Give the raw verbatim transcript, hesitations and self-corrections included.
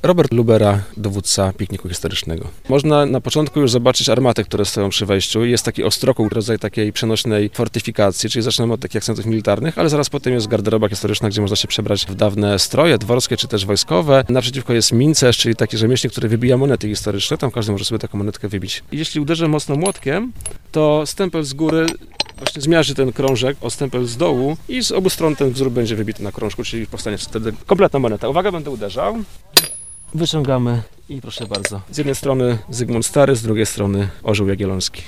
Robert Lubera, dowódca pikniku historycznego. Można na początku już zobaczyć armaty, które stoją przy wejściu. Jest taki ostrokół, rodzaj takiej przenośnej fortyfikacji, czyli zaczynamy od takich akcentów militarnych, ale zaraz potem jest garderoba historyczna, gdzie można się przebrać w dawne stroje dworskie czy też wojskowe. Naprzeciwko jest mincerz, czyli taki rzemieślnik, który wybija monety historyczne. Tam każdy może sobie taką monetkę wybić. I jeśli uderzę mocno młotkiem, to stempel z góry właśnie zmiarzy ten krążek o stempel z dołu i z obu stron ten wzór będzie wybity na krążku, czyli powstanie wtedy kompletna moneta. Uwaga, będę uderzał. Wyciągamy i proszę bardzo. Z jednej strony Zygmunt Stary, z drugiej strony Orzeł Jagielloński.